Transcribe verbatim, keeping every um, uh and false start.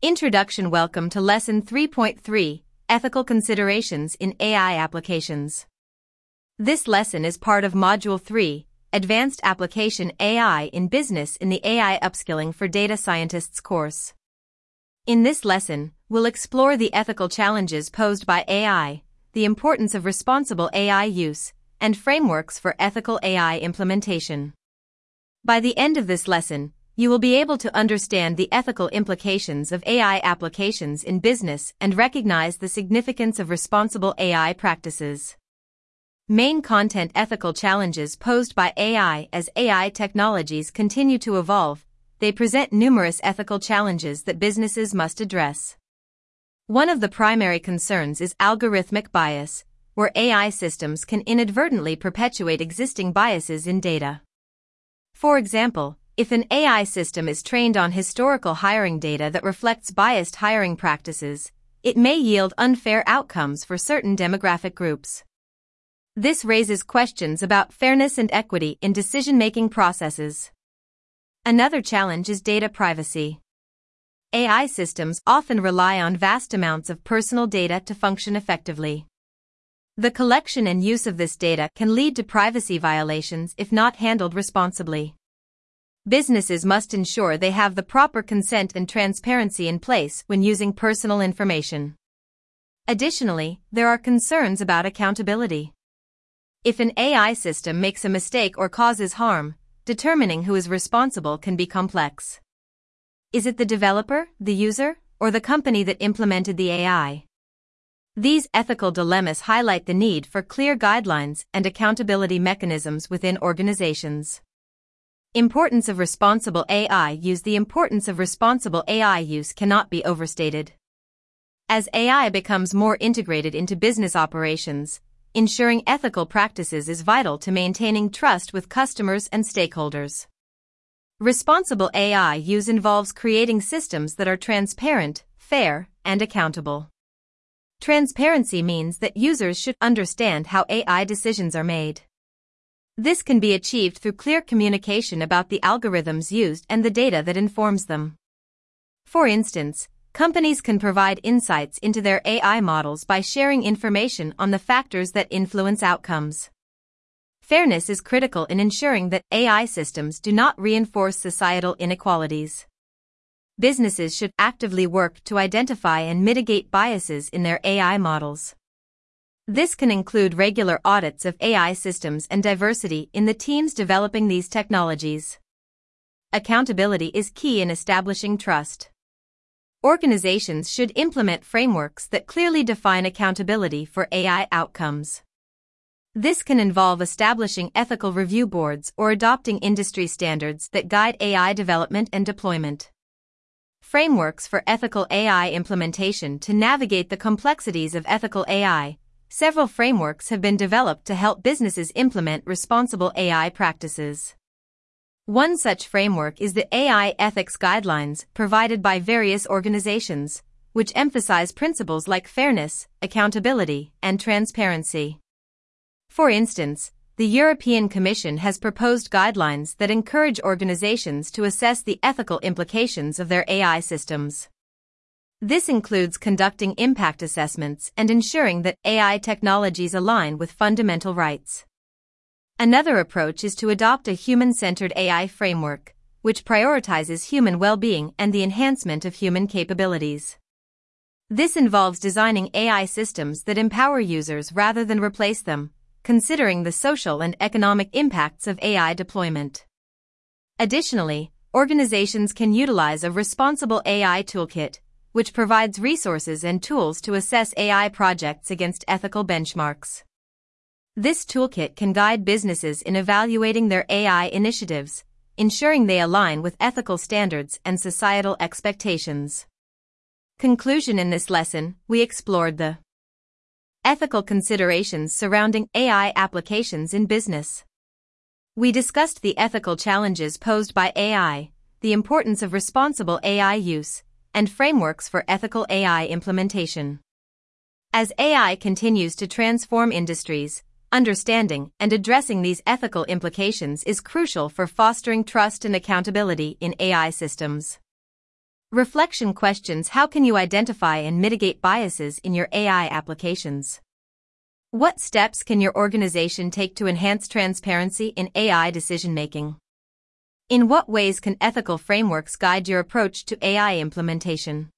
Introduction. Welcome to Lesson three point three, Ethical Considerations in A I Applications. This lesson is part of Module three, Advanced Application A I in Business in the A I Upskilling for Data Scientists course. In this lesson, we'll explore the ethical challenges posed by A I, the importance of responsible A I use, and frameworks for ethical A I implementation. By the end of this lesson, you will be able to understand the ethical implications of A I applications in business and recognize the significance of responsible A I practices. Main content. Ethical challenges posed by A I. As A I technologies continue to evolve, they present numerous ethical challenges that businesses must address. One of the primary concerns is algorithmic bias, where A I systems can inadvertently perpetuate existing biases in data. For example, if an A I system is trained on historical hiring data that reflects biased hiring practices, it may yield unfair outcomes for certain demographic groups. This raises questions about fairness and equity in decision-making processes. Another challenge is data privacy. A I systems often rely on vast amounts of personal data to function effectively. The collection and use of this data can lead to privacy violations if not handled responsibly. Businesses must ensure they have the proper consent and transparency in place when using personal information. Additionally, there are concerns about accountability. If an A I system makes a mistake or causes harm, determining who is responsible can be complex. Is it the developer, the user, or the company that implemented the A I? These ethical dilemmas highlight the need for clear guidelines and accountability mechanisms within organizations. Importance of responsible A I use. The importance of responsible A I use cannot be overstated. As A I becomes more integrated into business operations, ensuring ethical practices is vital to maintaining trust with customers and stakeholders. Responsible A I use involves creating systems that are transparent, fair, and accountable. Transparency means that users should understand how A I decisions are made. This can be achieved through clear communication about the algorithms used and the data that informs them. For instance, companies can provide insights into their A I models by sharing information on the factors that influence outcomes. Fairness is critical in ensuring that A I systems do not reinforce societal inequalities. Businesses should actively work to identify and mitigate biases in their A I models. This can include regular audits of A I systems and diversity in the teams developing these technologies. Accountability is key in establishing trust. Organizations should implement frameworks that clearly define accountability for A I outcomes. This can involve establishing ethical review boards or adopting industry standards that guide A I development and deployment. Frameworks for ethical A I implementation. To navigate the complexities of ethical A I, several frameworks have been developed to help businesses implement responsible A I practices. One such framework is the A I Ethics Guidelines provided by various organizations, which emphasize principles like fairness, accountability, and transparency. For instance, the European Commission has proposed guidelines that encourage organizations to assess the ethical implications of their A I systems. This includes conducting impact assessments and ensuring that A I technologies align with fundamental rights. Another approach is to adopt a human-centered A I framework, which prioritizes human well-being and the enhancement of human capabilities. This involves designing A I systems that empower users rather than replace them, considering the social and economic impacts of A I deployment. Additionally, organizations can utilize a responsible A I toolkit, which provides resources and tools to assess A I projects against ethical benchmarks. This toolkit can guide businesses in evaluating their A I initiatives, ensuring they align with ethical standards and societal expectations. Conclusion. In this lesson, we explored the ethical considerations surrounding A I applications in business. We discussed the ethical challenges posed by A I, the importance of responsible A I use, and frameworks for ethical A I implementation. As A I continues to transform industries, understanding and addressing these ethical implications is crucial for fostering trust and accountability in A I systems. Reflection questions: how can you identify and mitigate biases in your A I applications? What steps can your organization take to enhance transparency in A I decision-making? In what ways can ethical frameworks guide your approach to A I implementation?